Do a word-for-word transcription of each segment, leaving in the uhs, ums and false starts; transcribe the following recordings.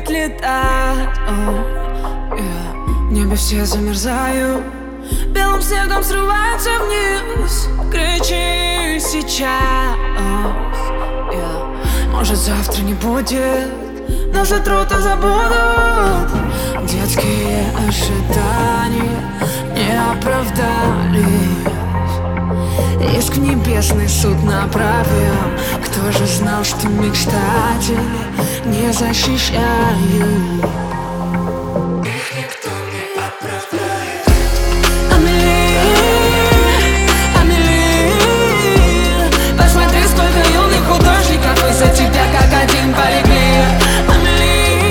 ведь летаю. В небе все замерзают, белым снегом срываются вниз. Кричи сейчас, yeah. Может завтра не будет, но за труд забудут. Детские ожидания не оправдались. Иск небесный суд направил. Кто же знал, что мечтатели не защищают? Их никто не оправдает. Амели, Амели, посмотри, сколько юных художников из-за тебя как один полегли. Амели,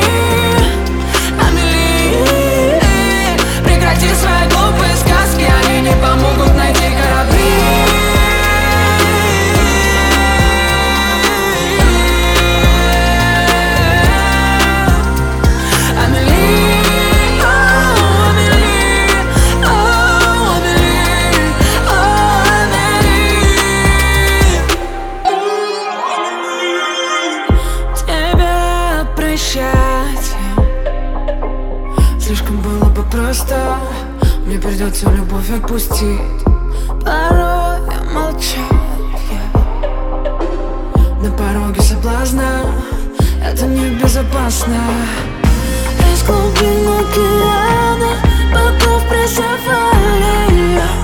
Амели, прекрати свои глупые сказки, они не помогут найти корабли. Слишком было бы просто, мне придется любовь отпустить. Порой молчать, yeah. На пороге соблазна, это небезопасно. Из глубин океана богов прессовали.